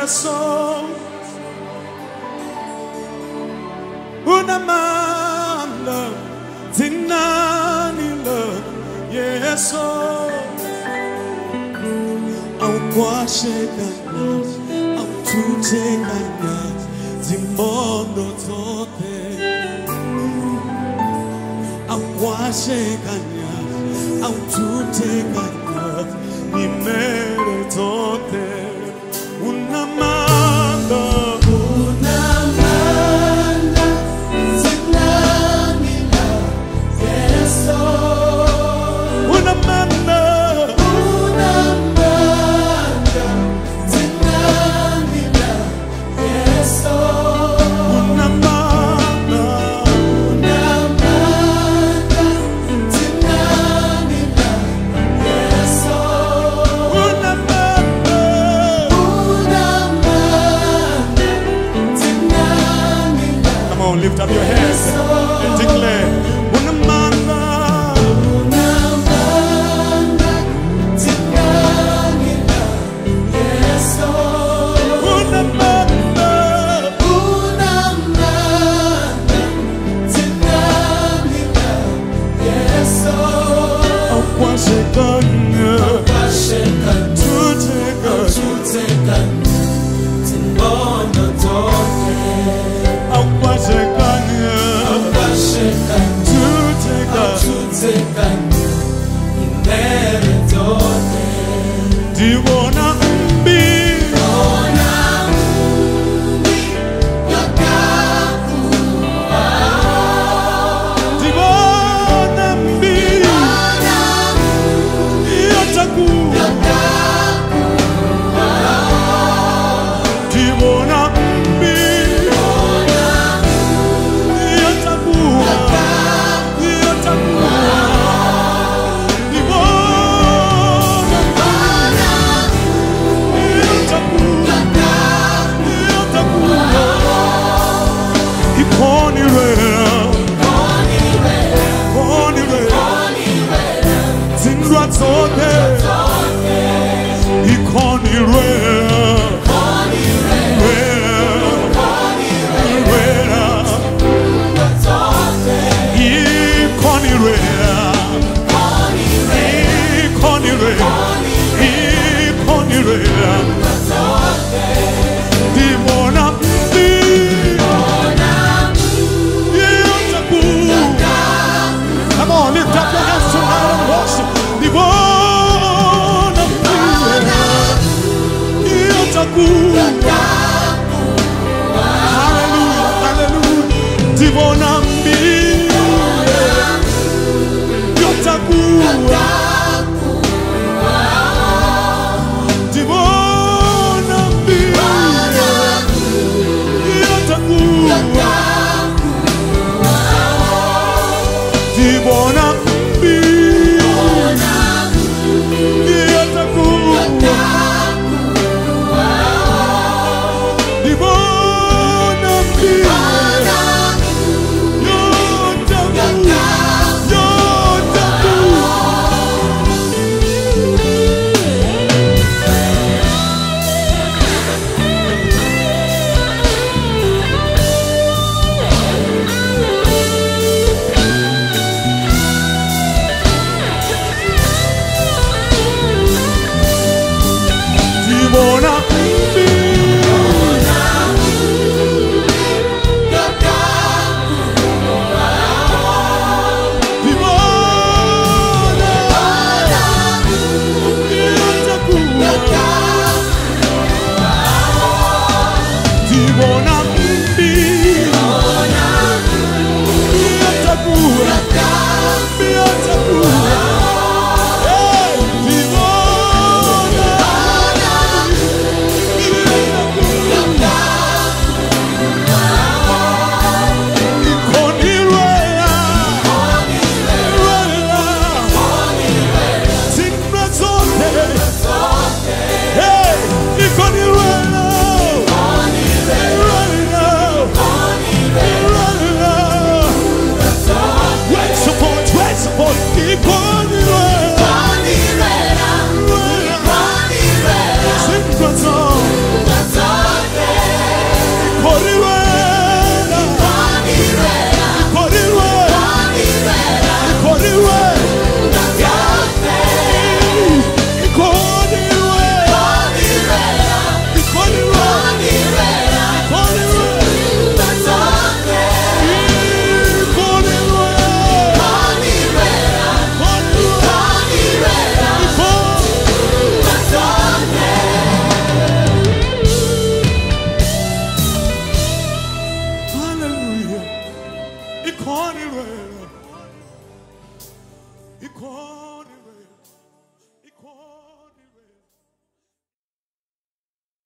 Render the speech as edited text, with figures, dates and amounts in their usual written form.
Yesu unamanda zinanilo Yesu au kwashekanya au tutekanya zimondo zote au kwashekanya au tutekanya nimere zote unamanda zinanilo Yesu unamanda zinanilo Yesu unamanda zinanilo Yesu come on, lift up your hands and declare unamanda zinanilo Yesu unamanda zinanilo Yesu akwashekanya tutekanya zimondo zote akwashekanya tutekanya imere zote ndibona mbi yotakuwa ndibona mbi yotakuwa ndibona mbi yotakuwa Come on, lift up your hands tonight and worship. Hallelujah, hallelujah. Divona mbi yotakuwa divona mbi yotakuwa divona mbi yotakuwa ikone